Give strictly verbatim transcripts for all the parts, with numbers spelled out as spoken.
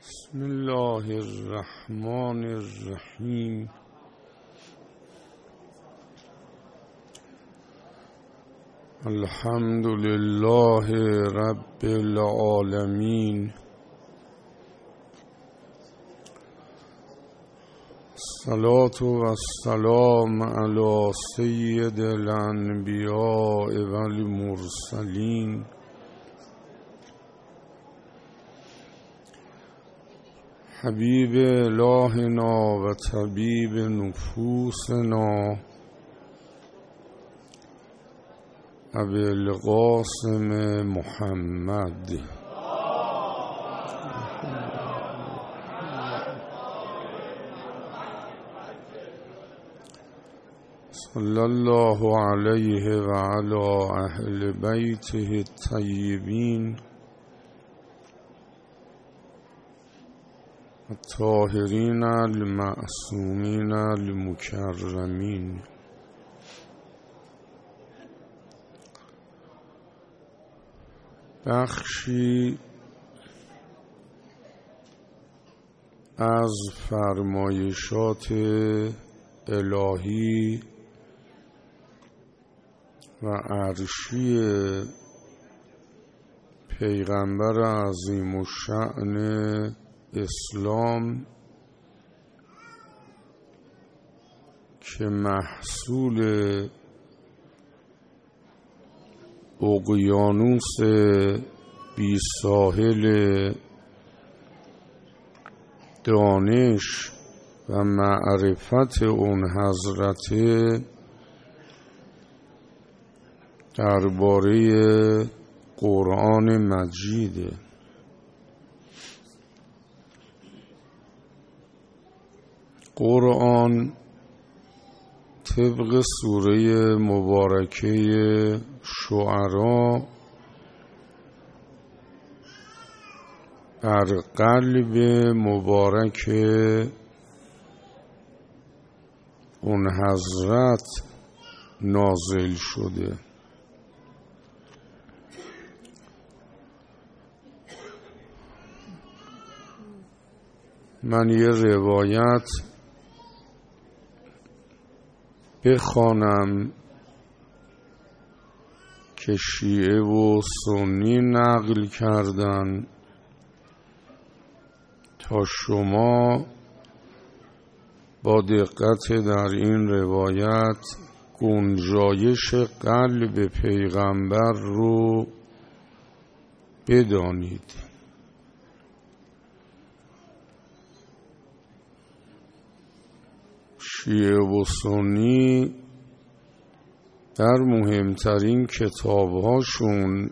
بسم الله الرحمن الرحیم. الحمد لله رب العالمین. الصلاة والسلام علی سید الانبیاء والمرسلین حبیب الهنا و طبیب نفوسنا ابی القاسم محمد صلی الله علیه و علی اهل بیته الطیبین الطاهرین المعصومین المکرمین. بخشی از فرمایشات الهی و عرشی پیغمبر عظیم الشأن اسلام که محصول اقیانوس بی ساحل دانش و معرفت اون حضرت درباره قرآن مجید. قرآن طبق سوره مبارکه شعراء بر قلب مبارک اون حضرت نازل شده. من یه روایت بخوانم که شیعه و سنی نقل کردن تا شما با دقت در این روایت گنجایش قلب پیغمبر رو بدانید. شیعه و سنی در مهمترین کتابهاشون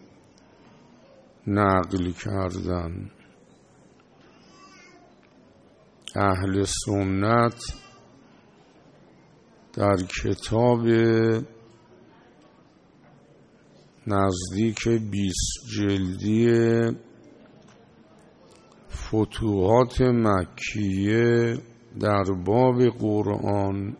نقل کردن. اهل سنت در کتاب نزدیک بیست جلدی فتوحات مکیه در باب قرآن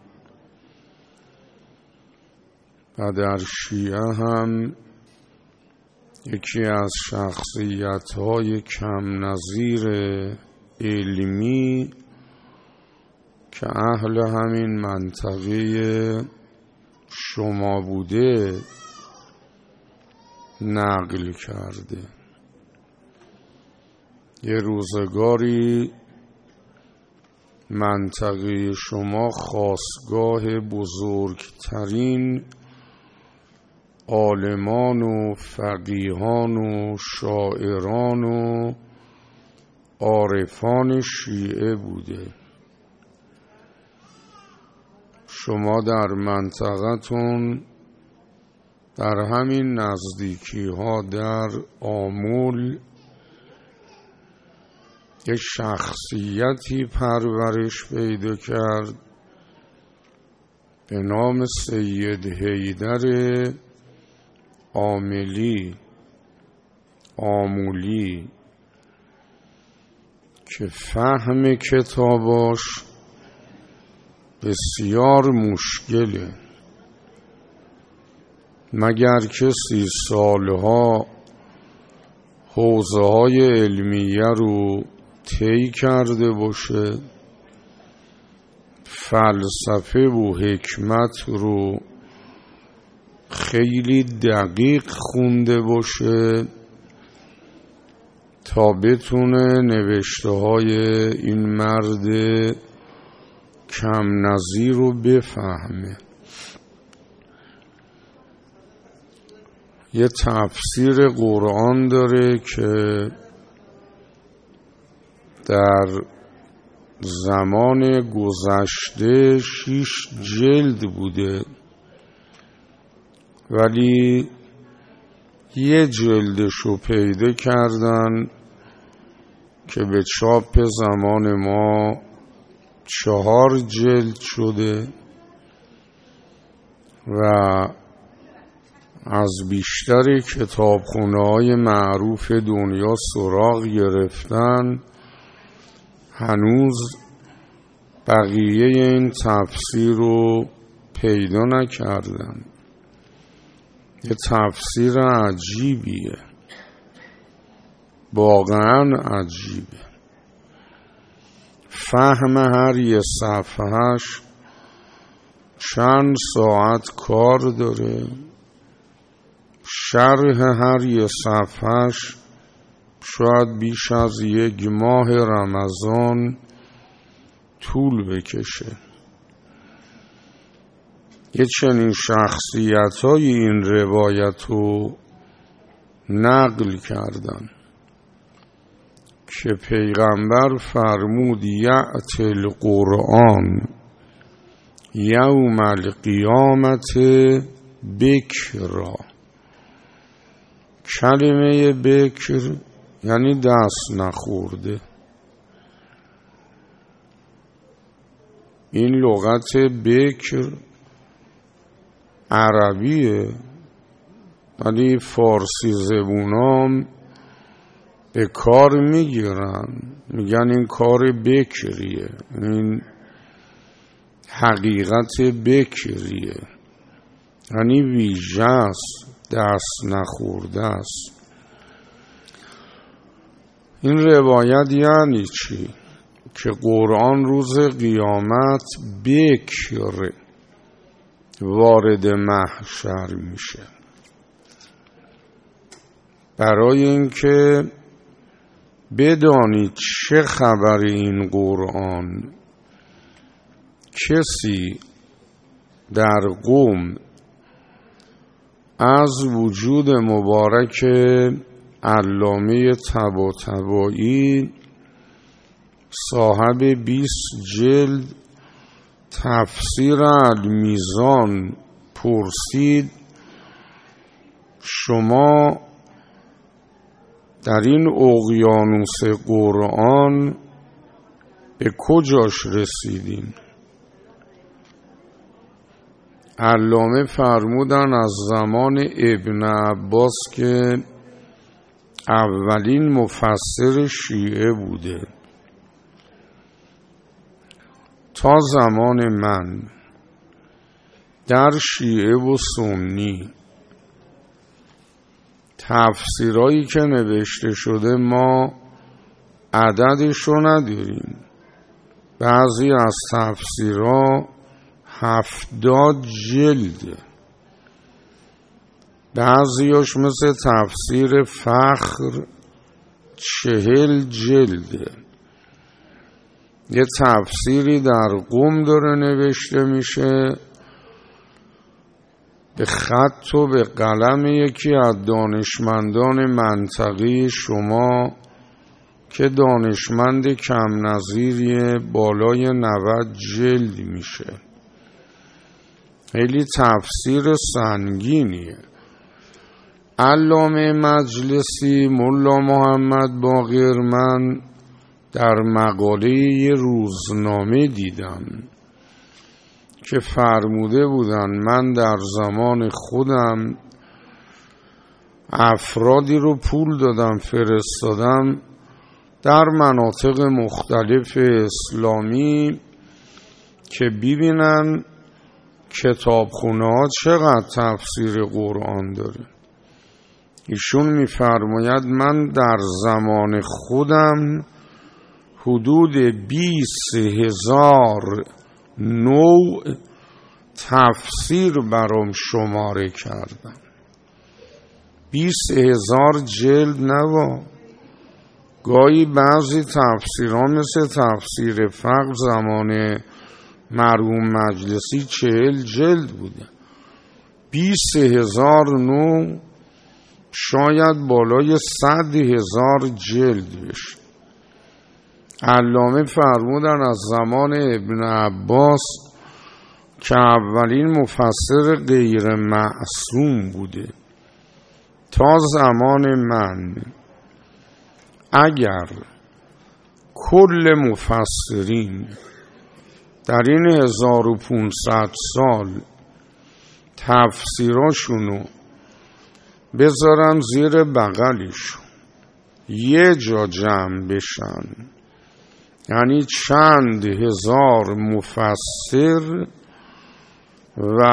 و در شیعه هم یکی از شخصیت‌های کم نظیر علمی که اهل همین منطقه شما بوده نقل کرده. یه روزگاری منطقه شما خاستگاه بزرگترین عالمان و فقیهان و شاعران و عارفان شیعه بوده. شما در منطقتون در همین نزدیکی ها در آمول یک شخصیتی پرورش پیدا کرد به نام سید حیدر آملی آمولی که فهم کتاباش بسیار مشکله. مگر کسی سالها حوزه های علمیه رو طی کرده باشه، فلسفه و حکمت رو خیلی دقیق خونده باشه تا بتونه نوشته های این مرد کم نظیر رو بفهمه. یه تفسیر قرآن داره که در زمان گذشته شیش جلد بوده، ولی یه جلدشو پیدا کردن که به چاپ زمان ما چهار جلد شده و از بیشتر کتابخونه‌های معروف دنیا سراغ گرفتن، هنوز بقیه این تفسیر رو پیدا نکردن. یه تفسیر عجیبیه، واقعا عجیبه. فهم هر یه صفحهش چند ساعت کار داره، شرح هر یه صفحهش شاید بیش از یک ماه رمضان طول بکشه. یه چنین شخصیت‌های این روایت رو نقل کردن که پیغمبر فرمود یأتی القرآن یوم القیامت بکرا. کلمه بکر یعنی دست نخورده. این لغت بکر عربیه، ولی فارسی زبونام به کار میگیرن، میگن این کار بکریه، این حقیقت بکریه، یعنی ویژه است، دست نخورده است. این روایت یعنی چی؟ که قرآن روز قیامت بکر وارد محشر میشه، برای اینکه بدانید چه خبر این قرآن. کسی در قوم از وجود مبارک علامه طباطبایی صاحب بیست جلد تفسیر المیزان پرسید شما در این اقیانوس قرآن به کجاش رسیدین؟ علامه فرمودن از زمان ابن عباس که اولین مفسر شیعه بوده تا زمان من در شیعه و سنی تفسیرهایی که نوشته شده ما عددشو نداریم. بعضی از تفسیرها هفتاد جلده، بعضیاش مثل تفسیر فخر چهل جلده. یه تفسیری در قم داره نوشته میشه به خط و به قلم یکی از دانشمندان منطقی شما که دانشمند کم نظیری، بالای نود جلد میشه. خیلی تفسیر سنگینیه. علامه مجلسی ملا محمد باقر من در مقاله یه روزنامه دیدم که فرموده بودن من در زمان خودم افرادی رو پول دادم فرستادم در مناطق مختلف اسلامی که ببینن کتابخونه ها چقدر تفسیر قرآن داره. ایشون میفرماید من در زمان خودم حدود بیست هزار نوع تفسیر برام شماره کردم. بیست هزار جلد نوا. گاهی بعضی تفسیرها مثل تفسیر فقه زمان مرحوم مجلسی چهل جلد بوده. بیست هزار نوع شاید بالای صد هزار جلد بشه. علامه فرمودن از زمان ابن عباس که اولین مفسر غیر معصوم بوده تا زمان من، اگر کل مفسرین در این هزار و پونصد سال تفسیراشونو بذارن زیر بغلشون یه جا جمع بشن، یعنی چند هزار مفسر و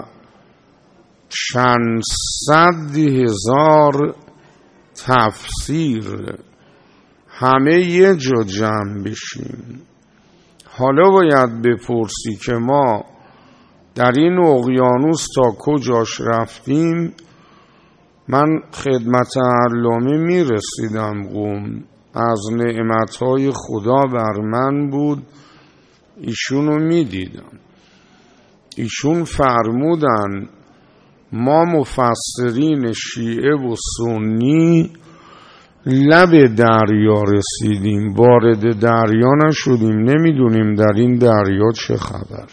چند صد هزار تفسیر همه یه جا جمع بشیم، حالا باید بپرسی که ما در این اقیانوس تا کجاش رفتیم. من خدمت علامه میرسیدم قم، از نعمتهای خدا بر من بود، ایشونو میدیدم. ایشون فرمودن ما مفسرین شیعه و سنی لب دریا رسیدیم، وارد دریا نشدیم، نمیدونیم در این دریا چه خبر.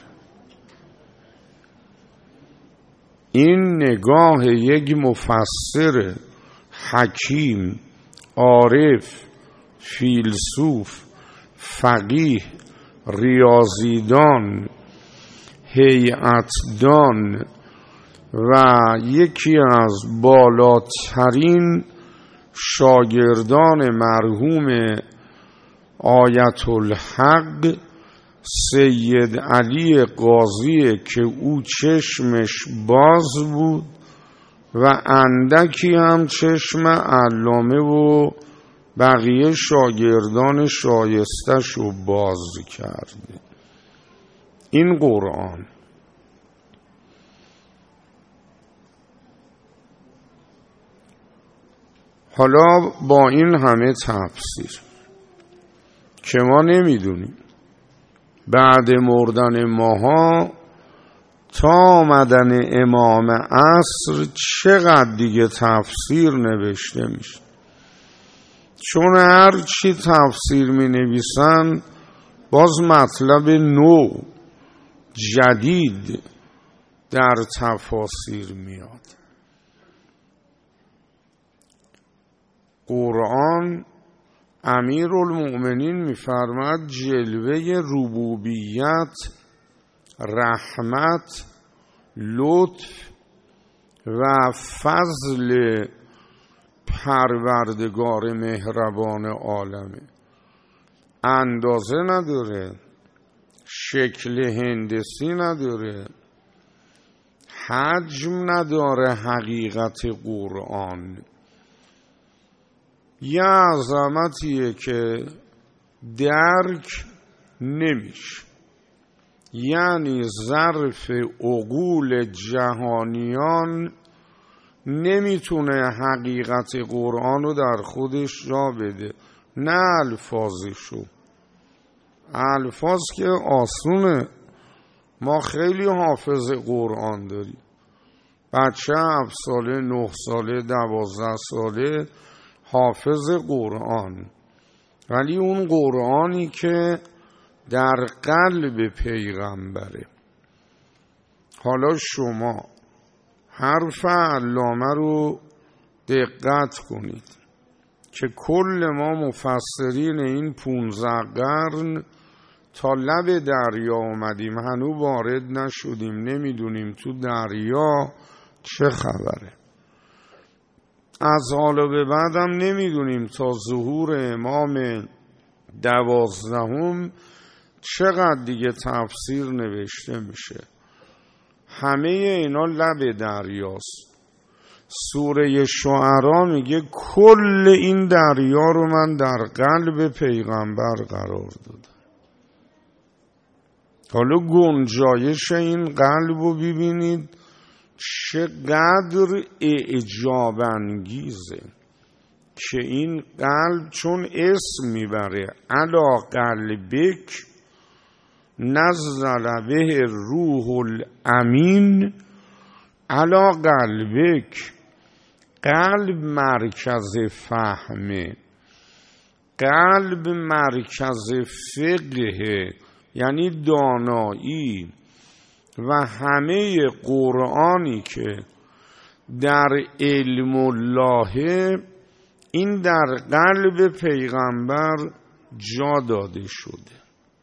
این نگاه یک مفسر حکیم، عارف، فیلسوف، فقیه، ریاضیدان، هیئتدان و یکی از بالاترین شاگردان مرحوم آیت الحق سید علی قاضی که او چشمش باز بود و اندکی هم چشم علامه و بقیه شاگردان شایستش رو باز کرده. این قرآن حالا با این همه تفسیر که ما نمیدونیم بعد مردن ماها تا آمدن امام عصر چقدر دیگه تفسیر نوشته میشه، چون هر چی تفسیر می نویسن باز مطلب نو جدید در تفاسیر میاد. قرآن امیرالمؤمنین می‌فرماید جلوه ربوبیت، رحمت، لطف و فضل پروردگار مهربان عالمه. اندازه نداره، شکل هندسی نداره، حجم نداره. حقیقت قرآن یه عظمتیه که درک نمیشه، یعنی ظرف عقول جهانیان نمیتونه حقیقت قرآن رو در خودش جا بده، نه الفاظشو. الفاظ که آسونه، ما خیلی حافظ قرآن داریم، بچه هفت ساله، نه ساله، دوازده ساله حافظ قرآن، ولی اون قرآنی که در قلب پیغمبره. حالا شما حرف علامه رو دقت کنید که کل ما مفسرین این پونزده قرن تا لب دریا اومدیم، هنوز وارد نشدیم، نمیدونیم تو دریا چه خبره. از حالا به بعدم نمیدونیم تا ظهور امام دوازدهم چقدر دیگه تفسیر نوشته میشه. همه اینا لب دریاست. سوره شعرا میگه کل این دریا رو من در قلب پیغمبر قرار دادم. حالا گنجایش این قلب رو ببینید چقدر اعجاب انگیزه که این قلب چون اسم میبره علی قلبک نزل به روح الامین علی قلبک. قلب مرکز فهمه، قلب مرکز فقه یعنی دانایی، و همه قرآنی که در علم الله این در قلب پیغمبر جا داده شده.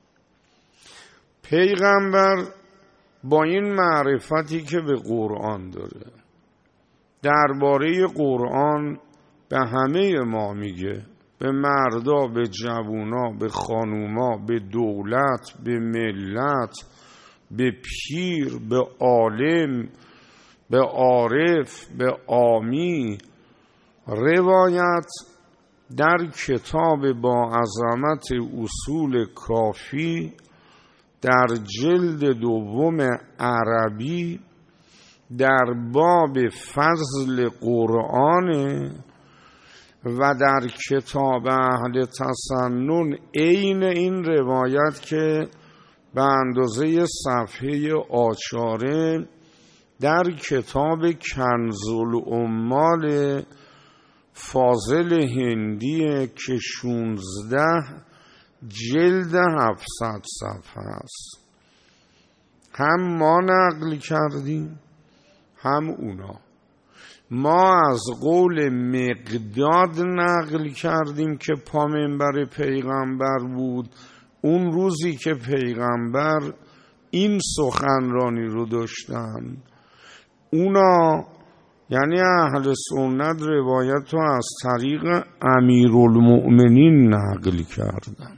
پیغمبر با این معرفتی که به قرآن داره درباره قرآن به همه ما میگه، به مردا، به جوونا، به خانوما، به دولت، به ملت، به پیر، به عالم، به عارف، به عامی. روایت در کتاب با عظمت اصول کافی در جلد دوم عربی در باب فضل قرآن و در کتاب اهل تسنن عین این روایت که به اندازه صفحه آچاره در کتاب کنز العمال فاضل هندی که شونزده جلد هفتصد صفحه است. هم ما نقل کردیم هم اونا. ما از قول مقداد نقل کردیم که پا منبر پیغمبر بود اون روزی که پیغمبر این سخنرانی رو داشتن. اونا یعنی اهل سنت روایت رو از طریق امیرالمؤمنین نقل کردن.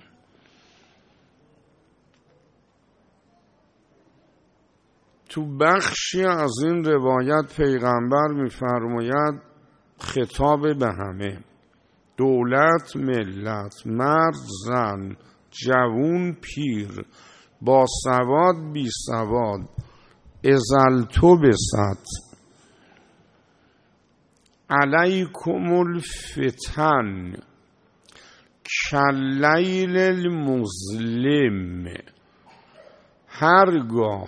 تو بخشی از این روایت پیغمبر می‌فرماید خطاب به همه، دولت، ملت، مرد، زن، جوون، پیر، با سواد، بی سواد، ازلتو بسط علیکم الفتن کاللیل المظلم. هرگاه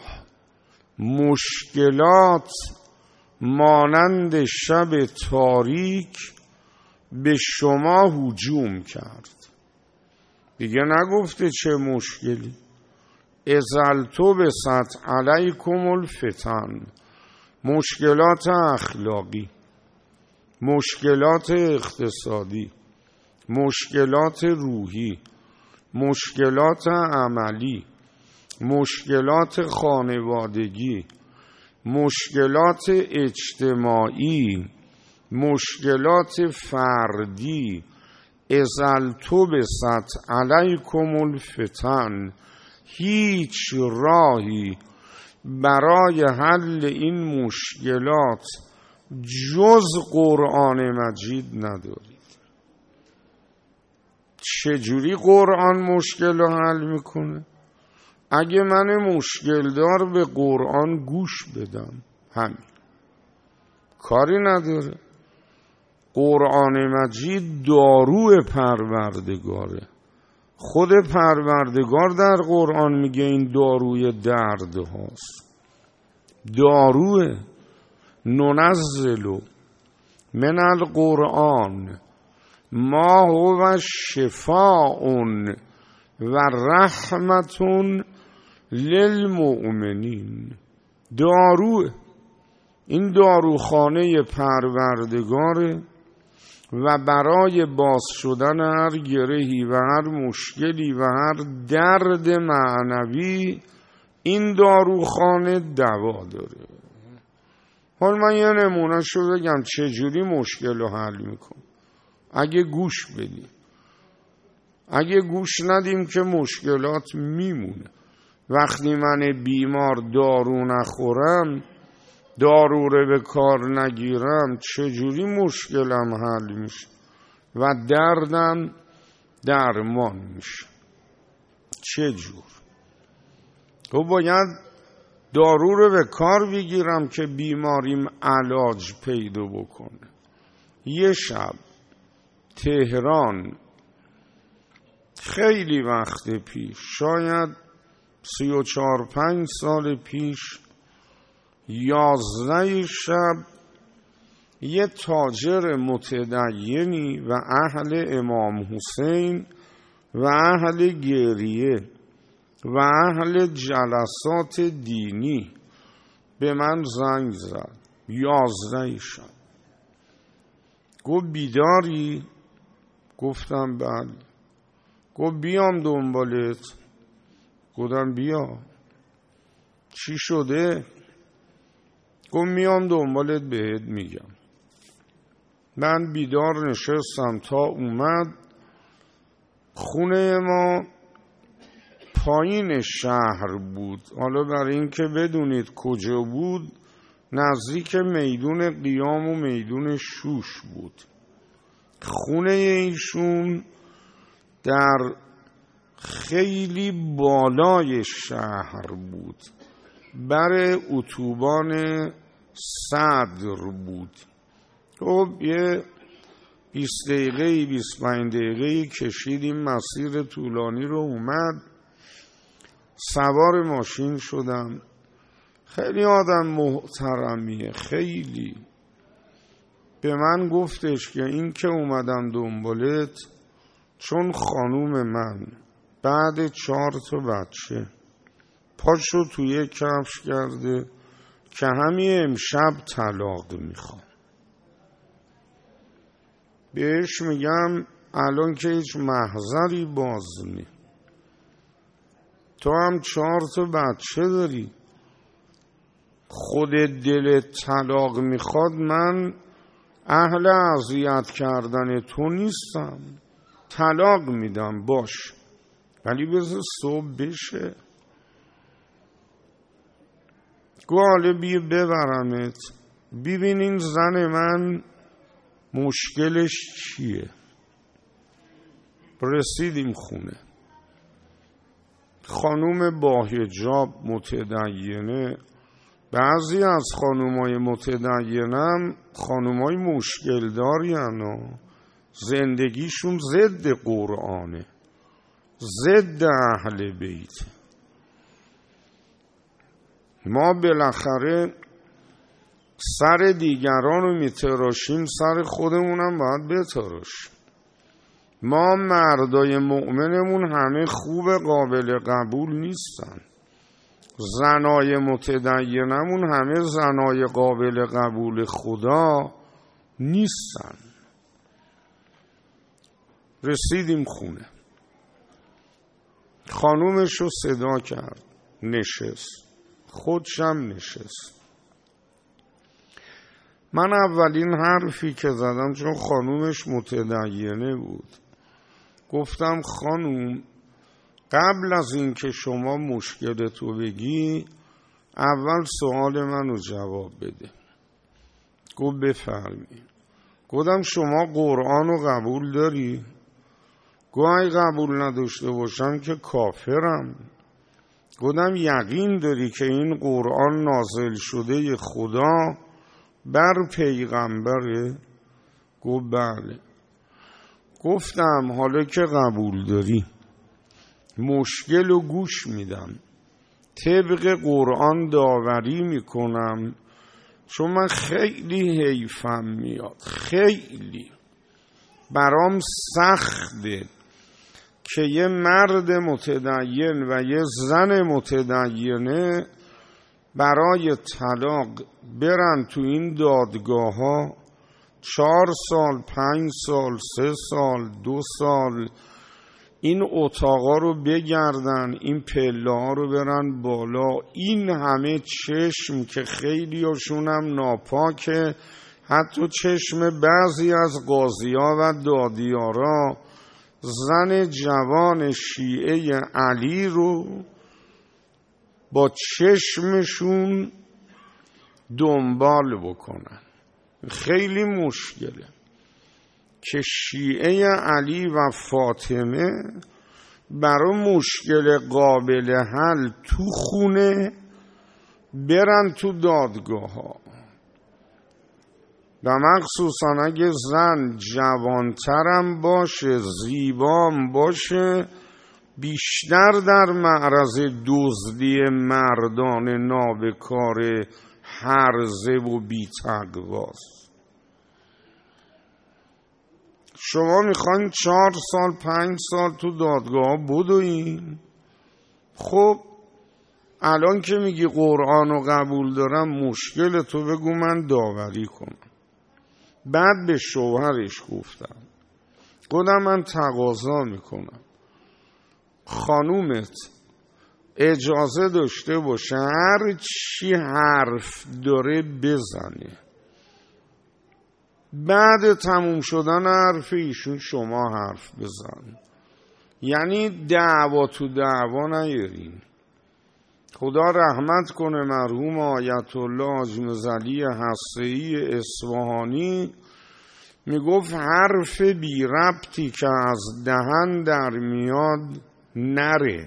مشکلات مانند شب تاریک به شما هجوم کرد، دیگه نگفته چه مشکلی، ازلتو بسط علیکم الفتن، مشکلات اخلاقی، مشکلات اقتصادی، مشکلات روحی، مشکلات عملی، مشکلات خانوادگی، مشکلات اجتماعی، مشکلات فردی، ازلتو بسط علیکم الفتن. هیچ راهی برای حل این مشکلات جز قرآن مجید ندارید. چجوری قرآن مشکل رو حل میکنه؟ اگه من مشکل دار به قرآن گوش بدم، همین، کاری نداره. قرآن مجید دارو پروردگاره. خود پروردگار در قرآن میگه این داروی درد هاست. داروه. ننزل من القرآن ما هو شفاء و رحمت للمؤمنین. داروه. این داروخانه پروردگاره و برای باز شدن هر گرهی و هر مشکلی و هر درد معنوی این داروخانه دوا داره. حال من یه نمونه شو بگم چجوری مشکل رو حل میکن. اگه گوش بدیم، اگه گوش ندیم که مشکلات میمونه. وقتی من بیمار دارو نخورم داروره به کار نگیرم چجوری مشکلم حل میشه و دردم درمان میشه؟ چجور؟ تو باید دارو رو به کار بگیرم که بیماریم علاج پیدا بکنه. یه شب تهران خیلی وقت پیش، شاید سی و چار پنج سال پیش، یازده شب یه تاجر متدینی و اهل امام حسین و اهل گریه و اهل جلسات دینی به من زنگ زد. یازده شب گفت بیداری؟ گفتم بله. گفت بیام دنبالت؟ گفتم بیا. چی شده؟ گفت میام دنبالت بهت میگم. من بیدار نشستم تا اومد. خونه ما پایین شهر بود. حالا برای این که بدونید کجا بود، نزدیک میدون قیام و میدون شوش بود. خونه ایشون در خیلی بالای شهر بود، بر اتوبان صدر بود. خب یه بیست دقیقه بیست و پنج دقیقه کشیدیم، مسیر طولانی رو اومد. سوار ماشین شدم. خیلی آدم محترمیه، خیلی. به من گفتش که این که اومدم دنبالت چون خانوم من بعد چهار تا بچه پاشو توی کفش کرده که همین امشب طلاق میخوام. بهش میگم الان که هیچ محضری باز نی، تو هم چهار تا بچه داری، خود دلت طلاق میخواد، من اهل اذیت کردن تو نیستم، طلاق میدم باش، ولی بذار صبح بشه. گاله بیا ببرمت ببینین زن من مشکلش چیه. رسیدیم خونه. خانوم با حجاب متدینه. بعضی از خانومای متدینم خانومای مشکل داری هستند. زندگیشون ضد قرآنه، ضد اهل بیت. ما بالاخره سر دیگران رو میتراشیم، سر خودمونم باید بتراشیم. ما مردای مؤمنمون همه خوب قابل قبول نیستن، زنای متدینمون همه زنای قابل قبول خدا نیستن. رسیدیم خونه. خانومش رو صدا کرد، نشست، خودشم نشست. من اولین حرفی که زدم، چون خانومش متدینه بود، گفتم خانوم قبل از این که شما مشکلتو بگی اول سوال منو جواب بده. گفت بفرمایید. گفتم شما قرآن رو قبول داری؟ گفت اگه قبول نداشته باشم که کافرم. گفتم یقین داری که این قرآن نازل شده خدا بر پیغمبره؟ گفت بله. گفتم حالا که قبول داری مشکل رو گوش میدم، طبق قرآن داوری میکنم، چون من خیلی حیفم میاد، خیلی برام سخته که یه مرد متدین و یه زن متدینه برای طلاق برن تو این دادگاه ها چهار سال، پنج سال، سه سال، دو سال این اتاقا رو بگردن، این پله ها رو برن بالا، این همه چشم که خیلی هاشون هم ناپاکه، حتی چشم بعضی از قاضی‌ها و دادیارا زن جوان شیعه علی رو با چشمشون دنبال بکنن. خیلی مشکله که شیعه علی و فاطمه برای مشکل قابل حل تو خونه برن تو دادگاه ها و مخصوصا اگه زن جوانترم باشه، زیبام باشه، بیشتر در معرض دزدی مردان نابکار هرزه و بی‌تقواست. شما میخواین چهار سال پنج سال تو دادگاه بدوین. خب الان که میگی قرآن رو قبول دارم، مشکل تو بگو من داوری کنم. بعد به شوهرش گفتم گفتم من تقاضا میکنم خانومت اجازه داشته باشه هر چی حرف داره بزنه، بعد تموم شدن حرف ایشون شما حرف بزن. یعنی دعوا تو دعوا نیارین. خدا رحمت کنه مرحوم آیت الله حاج مزلی حصه‌ای اصفهانی میگفت حرف بی ربطی که از دهن در میاد نره،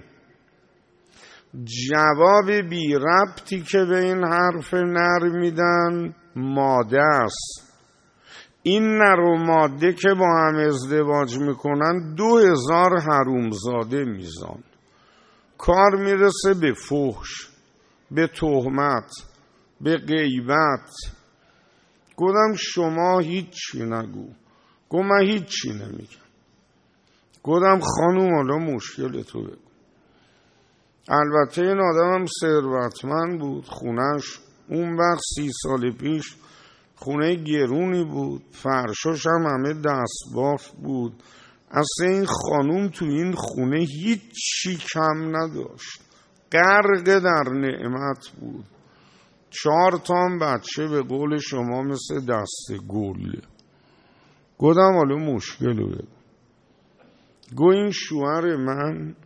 جواب بی ربطی که به این حرف نر میدن ماده است. این نر و ماده که با هم ازدواج میکنن دو هزار حرومزاده میزان. کار میرسه به فحش، به تهمت، به غیبت. گفتم شما هیچی نگو. گفت من هیچی نمیگم. گفتم خانوم حالا مشکل تو بگو. البته این آدم هم ثروتمند بود، خونش اون وقت سی سال پیش خونه گرونی بود، فرشاش هم همه دستباف بود. اصلا این خانوم تو این خونه هیچی کم نداشت، غرق در نعمت بود. چهار تا بچه به قول شما مثل دست گل. گفتم حالا مشکل رو بگو. گو این شوهر من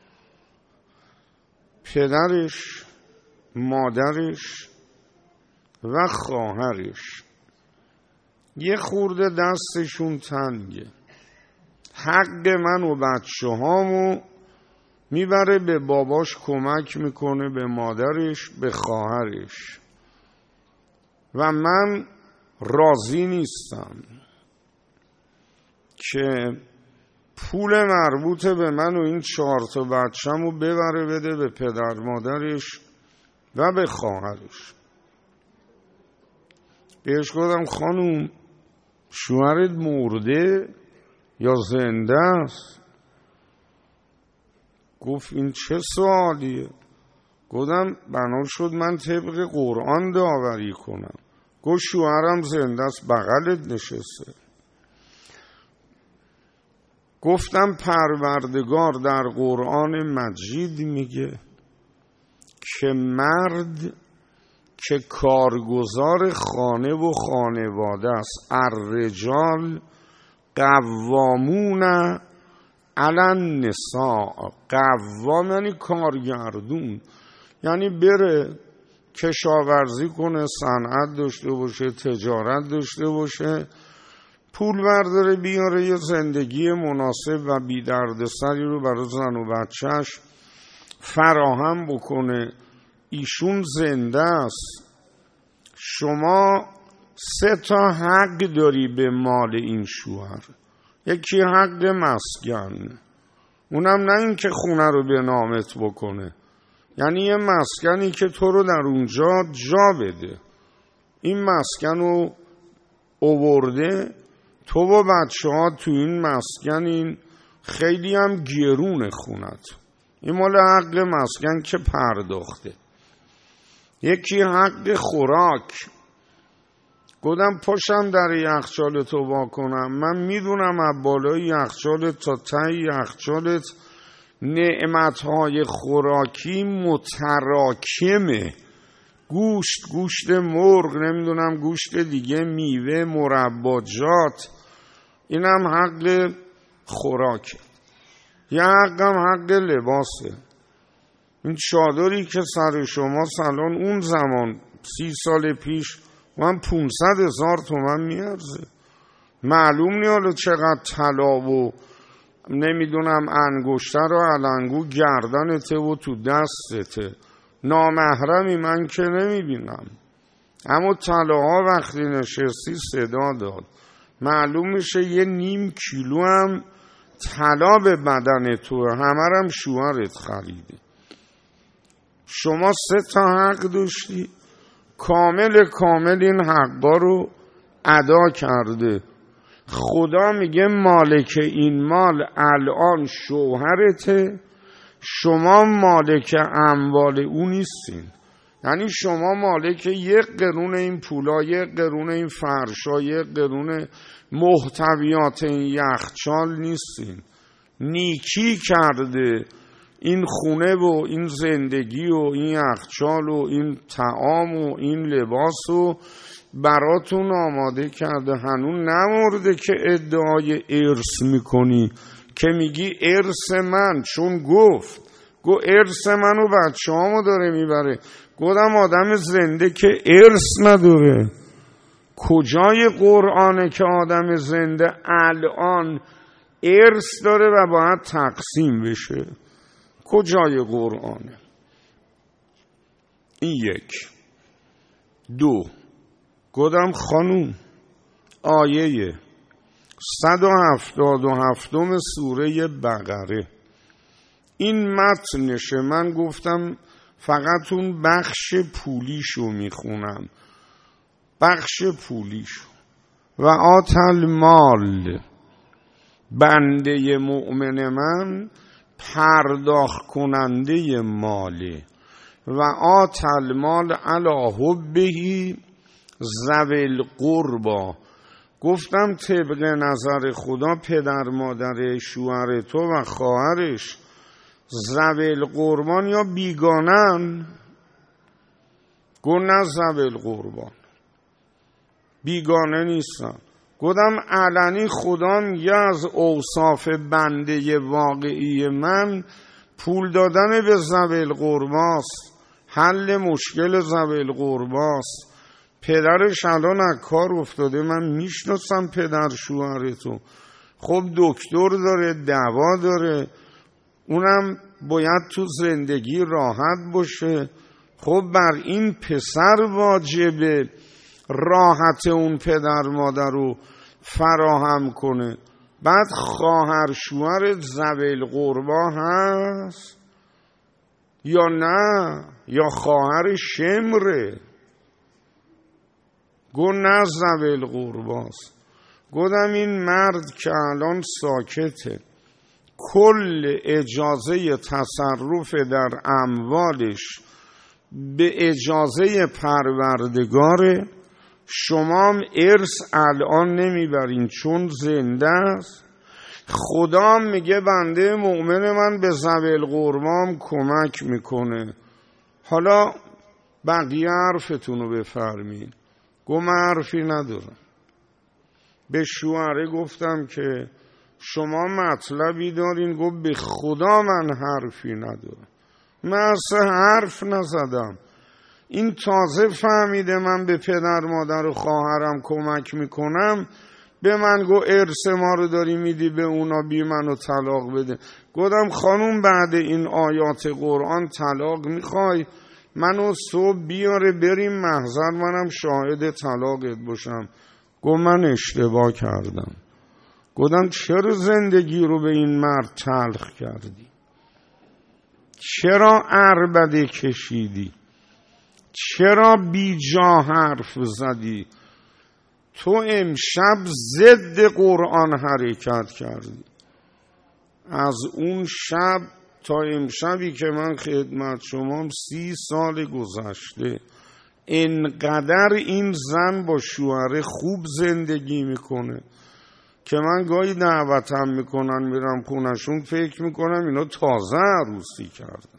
پدرش، مادرش و خواهرش یه خورده دستشون تنگه، حق من و بچه هامو میبره به باباش کمک میکنه، به مادرش، به خواهرش، و من راضی نیستم که پول مربوط به من و این چهار تا بچه‌مو ببره بده به پدر مادرش و به خواهرش. بهش گفتم خانوم شوهرت مرده یا زنده است؟ گفت این چه سوالیه؟ گفتم بنا شد من طبق قرآن داوری کنم. گفت شوهرم زنده است، بغلت نشسته. گفتم پروردگار در قرآن مجید میگه که مرد که کارگزار خانه و خانواده است، الرجال قوامون علی النساء. قوام یعنی کارگردون، یعنی بره کشاورزی کنه، صنعت داشته باشه، تجارت داشته باشه، پول برداره بیاره، یه زندگی مناسب و بی دردسری رو برای زن و بچهش فراهم بکنه. ایشون زنده است. شما سه تا حق داری به مال این شوهر. یکی حق مسکن، اونم نه این که خونه رو به نامت بکنه، یعنی یه مسکنی که تو رو در اونجا جا بده. این مسکن رو آورده، تو و بچه ها تو این مسکن، این خیلی هم گرونه خونت. این مال حق مسکن که پرداخته. یکی حق خوراک. گفتم پاشم در یخچالت رو وا کنم، من میدونم از بالای یخچالت تا ته یخچالت نعمتهای خوراکی متراکمه. گوشت، گوشت مرغ، نمیدونم گوشت دیگه، میوه، مرباجات، اینم حق خوراکه. یه حقم حق لباسه. این چادری که سر شما سالن اون زمان سی سال پیش من پونصد هزار تومن میارزه. معلوم نی حالا چقدر طلا و نمیدونم انگشتر و علنگو گردنته و تو دستته، نامحرمی من که نمیبینم. اما طلاها وقتی نشستی صدا داد، معلوم میشه یه نیم کیلو هم طلا به بدن توه، همه هم شوهرت خریده. شما سه تا حق داشتی، کامل کامل این حقا رو ادا کرده. خدا میگه مالک این مال الان شوهرته، شما مالک اموال او نیستین. یعنی شما مالک یک قرون این پولا، یک قرون این فرشا، یک قرون محتویات این یخچال نیستین. نیکی کرده این خونه و این زندگی و این یخچال و این طعام و این لباس و براتون آماده کرده. هنوز نمورده که ادعای ارث میکنی که میگی ارث من، چون گفت گو ارث منو بچه هامو داره میبره. گفتم آدم زنده که ارث نداره. کجای قرآنه که آدم زنده الان ارث داره و باید تقسیم بشه؟ کجای قرآنه؟ این یک. دو، گفتم خانوم آیه صد و هفتاد و هفتم سوره بقره این متنشه. من گفتم فقط اون بخش پولیشو میخونم، بخش پولیشو. و آتل مال، بنده مؤمن من پرداخت کننده ماله. و آتل مال علی حبه ذوی القربی. گفتم طبق نظر خدا پدر مادر شوهر تو و خواهرش ذوی القربان یا بیگانن؟ گو نه ذوی القربان، بیگانه نیستن. گفتم علنی خدا میگه از اوصاف بنده واقعی من پول دادن به ذوی القرباست، حل مشکل ذوی القرباست. پدرش الان از کار افتاده، من میشناسم پدر شوهرتو، خب دکتر داره، دوا داره، اونم باید تو زندگی راحت باشه. خب بر این پسر واجبه راحت اون پدر مادر رو فراهم کنه. بعد خواهر شوهر ذوی القربا هست یا نه؟ یا خواهر شمره؟ گو نه ذوی القرباست. گفتم این مرد که الان ساکته، کل اجازه تصرف در اموالش به اجازه پروردگاره. شما هم ارث الان نمیبرین چون زنده است. خدا میگه بنده مؤمن من به ذوی القربام کمک میکنه. حالا بقیه حرفتون رو بفرمین. گفتم حرفی ندارم. به شوهره گفتم که شما مطلبی دارین؟ گفت به خدا من حرفی ندارم. من اصلا حرف نزدم. این تازه فهمیده من به پدر مادر و خواهرم کمک میکنم، به من گو ارث ما رو داری میدی به اونا، بی منو طلاق بده. گفتم خانوم بعد این آیات قرآن طلاق میخوای؟ منو صبح بیاره بریم محضر، منم شاهد طلاقت باشم. گفت من اشتباه کردم. گفتم چرا زندگی رو به این مرد تلخ کردی؟ چرا عربده کشیدی؟ چرا بی جا حرف زدی؟ تو امشب ضد قرآن حرکت کردی. از اون شب تا امشبی که من خدمت شمام سی سال گذشته، انقدر این زن با شوهر خوب زندگی میکنه که من گاهی دعوتم میکنن میرم خونشون فکر میکنم اینا تازه عروسی کردن.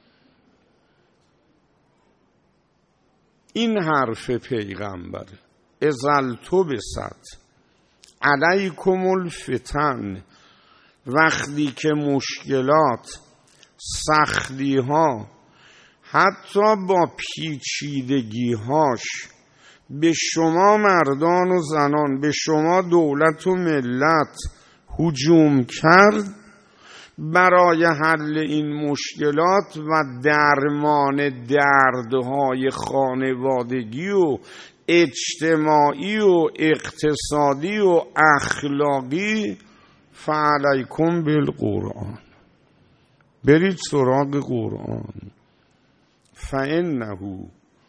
این حرف پیغمبره. ازلتو بسد علیکم الفتن، وقتی که مشکلات، سختی ها، حتی با پیچیدگی‌هاش به شما مردان و زنان، به شما دولت و ملت هجوم کرد، برای حل این مشکلات و درمان دردهای خانوادگی و اجتماعی و اقتصادی و اخلاقی، فعلیکم بالقرآن، برید سراغ قرآن. فانه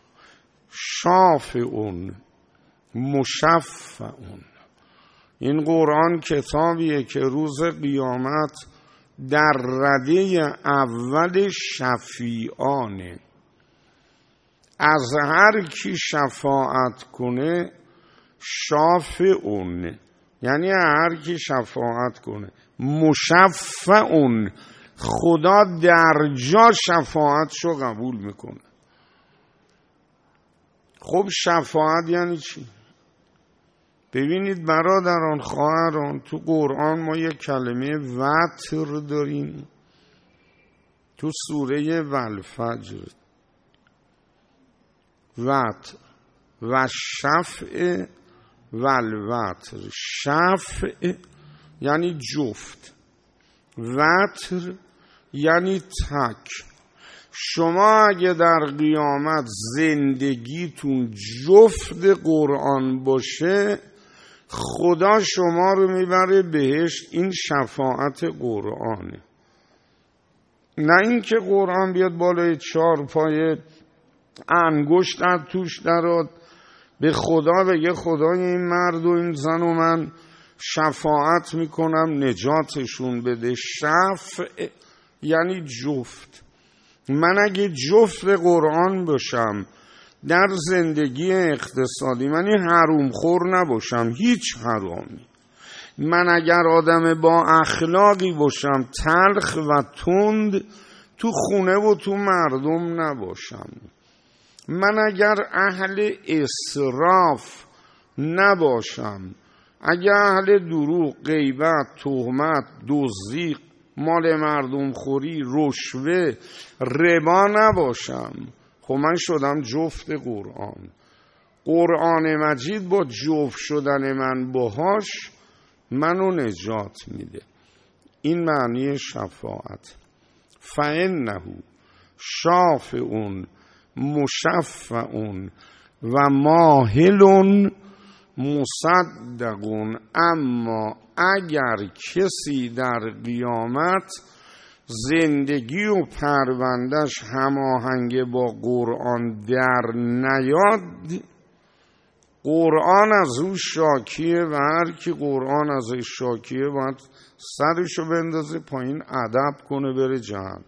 شافع مشفع. این قرآن کتابیه که روز قیامت در رده اول شفیعانه. از هر کی شفاعت کنه شافعون، یعنی هر کی شفاعت کنه. مشفعون، خدا در جا شفاعتشو قبول میکنه. خب شفاعت یعنی چی؟ ببینید برادران خواهران، تو قرآن ما یک کلمه وتر داریم تو سوره والفجر. وتر و شفع والوتر. شفع یعنی جفت، وتر یعنی تک. شما اگه در قیامت زندگیتون جفت قرآن باشه، خدا شما رو میبره بهشت. این شفاعت قرآنه، نه اینکه قرآن بیاد بالای چهار پای انگشت از توش دراد به خدا بگه خدای این مرد و این زن و من شفاعت میکنم نجاتشون بده. شفع یعنی جفت. من اگه جفت قرآن باشم در زندگی اقتصادی، من حروم خور نباشم، هیچ حرامی، من اگر آدم با اخلاقی باشم، تلخ و تند تو خونه و تو مردم نباشم، من اگر اهل اسراف نباشم، اگر اهل دروغ، غیبت، تهمت، دزدی، مال مردم خوری، رشوه، ربا نباشم، خب من شدم جفت قرآن. قرآن مجید با جفت شدن من باهاش منو نجات میده. این معنی شفاعت. فانه شافع مشفع و ماهل مصدق. اما اگر کسی در قیامت زندگی و پروندش هماهنگ با قرآن در نیاد، قرآن از او شاکیه و هر کی قرآن از او شاکیه باید سرشو بندازه پایین، ادب کنه، بره جهنم.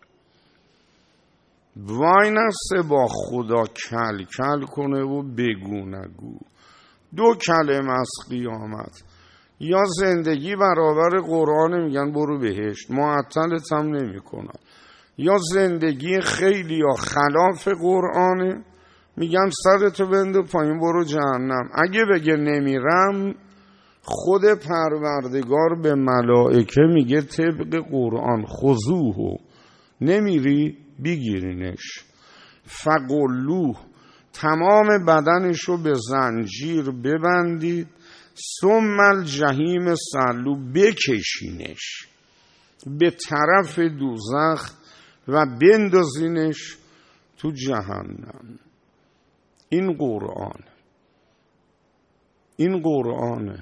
وای نسته با خدا کل کل کنه و بگو نگو. دو کلمه از قیامت، یا زندگی برابر قرآن میگن برو بهشت، معطلت هم نمی کنن، یا زندگی خیلی یا خلاف قرآنه میگن سرتو بنده پایین برو جهنم. اگه بگه نمیرم، خود پروردگار به ملائکه میگه طبق قرآن خذوه، نمیری بگیرینش، فقلوه، تمام بدنشو به زنجیر ببندید، ثم الجحیم صلو، بکشینش به طرف دوزخ و بندازینش تو جهنم. این قرآن، این قرآنه،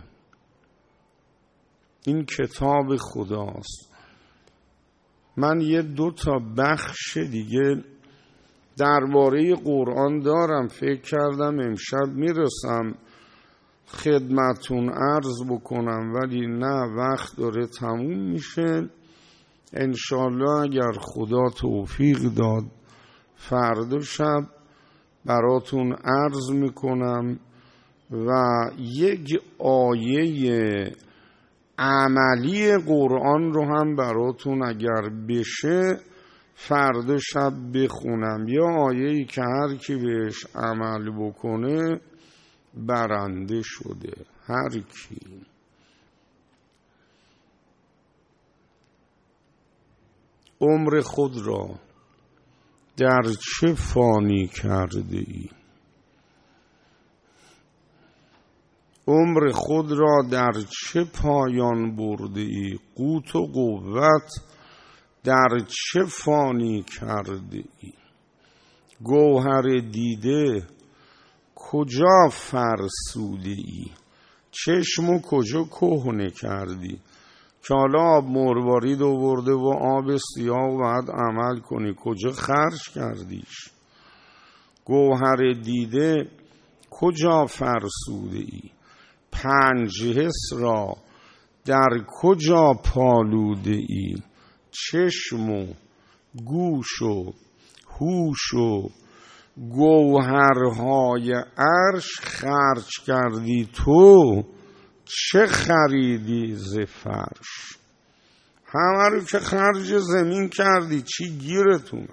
این کتاب خداست. من یه دو تا بخش دیگه درباره قرآن دارم، فکر کردم امشب میرسم خدمتون عرض بکنم، ولی نه، وقت داره تموم میشه. انشالله اگر خدا توفیق داد فردا شب براتون عرض میکنم و یک آیه عملی قرآن رو هم براتون اگر بشه فردا شب بخونم. یا آیه‌ای که هر کی بهش عمل بکنه برنده شده. هر کی عمر خود را در چه فانی کرده ای؟ عمر خود را در چه پایان برده ای؟ قوت و قوت در چه فانی کرده ای؟ گوهر دیده کجا فرسوده ای؟ چشمو کجا کهنه کردی که حالا آب مروارید آورده و آب سیاه و بعد عمل کنی؟ کجا خرج کردیش؟ گوهر دیده کجا فرسوده ای؟ پنج حس را در کجا پالوده ای؟ چشم و گوش و هوش و گوهرهای عرش خرج کردی تو، چه خریدی ز فرش؟ همه رو که خرج زمین کردی، چی گیرتونه؟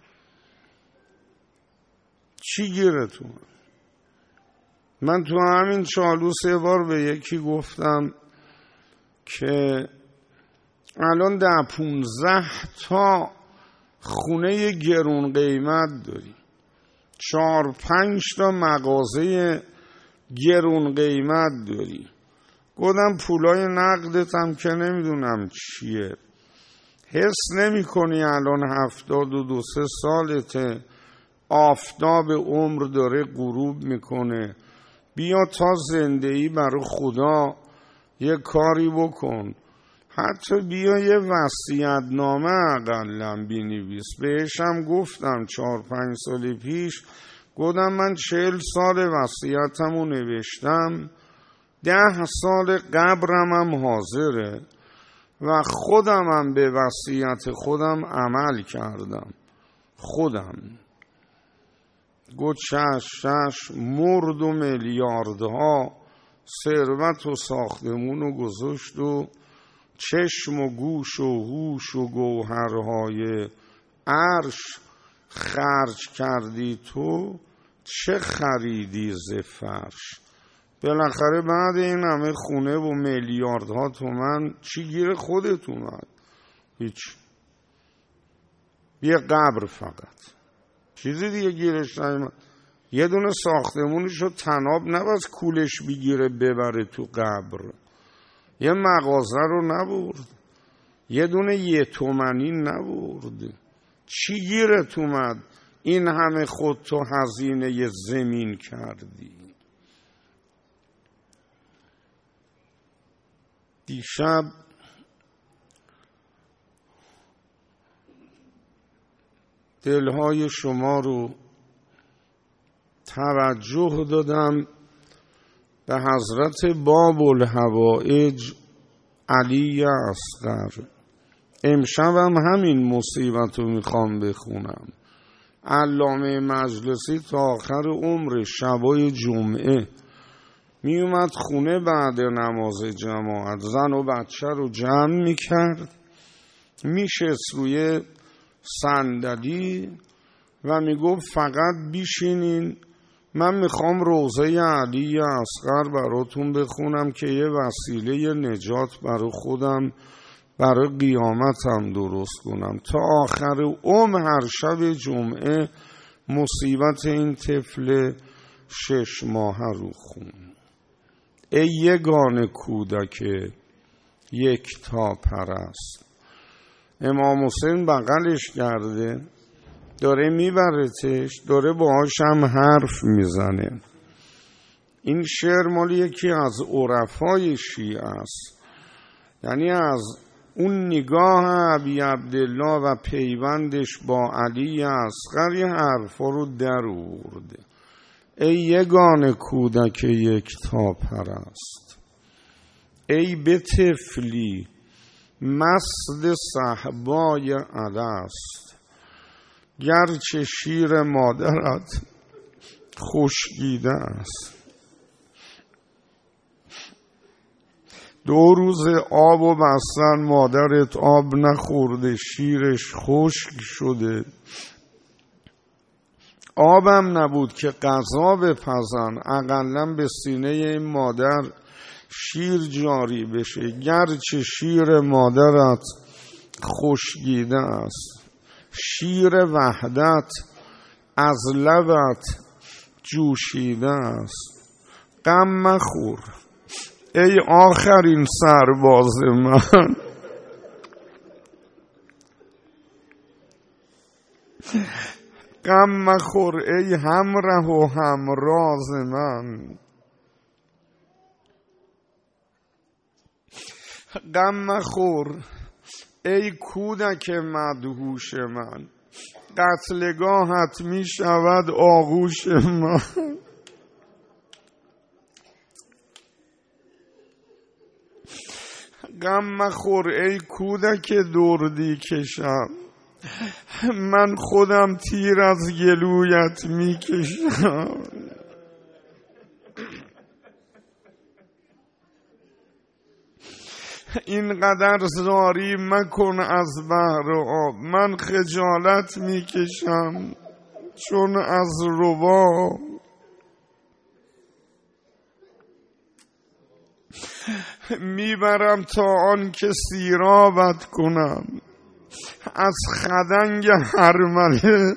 چی گیرتونه؟ من تو همین چالو سه بار به یکی گفتم که الان در پونزده تا خونه گرون قیمت داری، چهار پنج تا مغازه گرون قیمت داری. گفتم پولای نقدت هم که نمیدونم چیه، حس نمی کنی الان هفتاد و دو سه سالته، آفتاب عمر داره غروب میکنه، بیا تا زندگی برای خدا یه کاری بکن، حتی بیا یه وصیت نامه اقلا بنویس. بهشم گفتم چهار پنج سال پیش، گفتم من چهل سال وصیتمو نوشتم، ده سال قبرم هم حاضره و خودم هم به وصیت خودم عمل کردم. خودم گفت شش شش مرد و میلیاردها ثروت و ساختمون و گذاشت و چشم و گوش و هوش و گوهرهای عرش خرج کردی تو، چه خریدی ز فرش؟ بالاخره بعد این همه خونه و میلیاردها تومن چی گیر خودتون هست؟ هیچ. یه قبر فقط، چیزی دیگه گیرش نمیاد. یه دونه ساختمونشو تناب نباید کولش بگیره ببره تو قبر، یه مغازه رو نبرد، یه دونه یه تومنی نبرد. چی گیرت اومد این همه خودتو هزینه ی زمین کردی؟ دیشب دلهای شما رو توجه دادم به حضرت باب الحوائج علی اصغر. امشبم همین مصیبت رو میخوام بخونم. علامه مجلسی تا آخر عمر شبای جمعه می اومد خونه بعد نماز جماعت، زن و بچه رو جمع میکرد، میشست روی صندلی و میگفت فقط بیشینین، من میخوام روضه علی اصغر براتون بخونم که یه وسیله نجات برای خودم برای قیامتم درست کنم. تا آخر عمر هر شب جمعه مصیبت این طفل شش ماهه رو خون. ای یگانه کودک یک تا پرست. امام حسین بغلش کرده، داره میبرتش، داره باهاش هم حرف میزنه. این شعر مال یکی از عرفای شیعه است، یعنی از اون نگاه ابی عبدالله و پیوندش با علی اصغر یه حرفا رو در آورده. ای یگانه کودک یک تا پرست، ای به طفلی مسد صحبای الست، گرچه شیر مادرت خشکیده است. دو روز آب و بستن مادرت آب نخورده، شیرش خشک شده، آبم نبود که غذا بپزن، اقلا به سینه این مادر شیر جاری بشه. گرچه شیر مادرت خشکیده است، شیر وحدت از لبت جوشیده است. غم مخور ای آخرین سرباز من، غم مخور ای همره و همراز من، غم مخور ای کودک مدهوش من، قتلگاهت می شود آغوش من. غم مخور ای کودک دردی کشم، من خودم تیر از گلویت می کشم. اینقدر زاری مکن از بحر آب، من خجالت می کشم چون از رباب. میبرم تا آن که سیرابت کنم، از خدنگ هرمله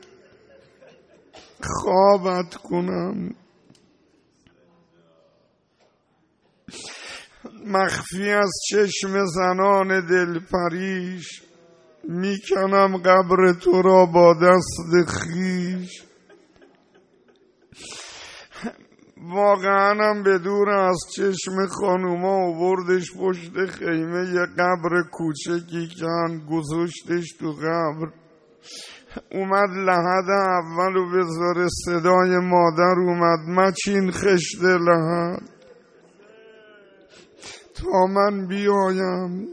خوابت کنم. مخفی از چشم زنان دلپریش، میکنم قبر تو را با دست خیش. واقعا هم به دور از چشم خانوما و بردش پشت خیمه یه قبر کوچکی کن، گذاشتش تو قبر. اومد لحد اول و بذاره، صدای مادر اومد مچین خشت لحد تا من بیایم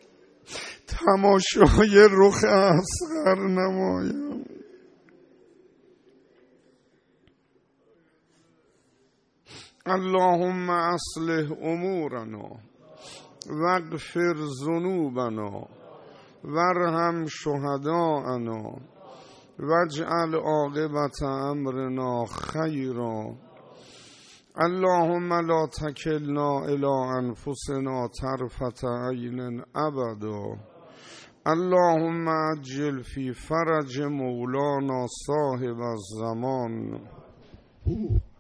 تماشای رخ اصغر نمایم. اللهم اصلح امورنا واغفر ذنوبنا وارحم شهداءنا واجعل عاقبت امرنا خیرا. اللهم لا تکلنا الی انفسنا طرفة عین ابدا. اللهم عجل فی فرج مولانا صاحب الزمان.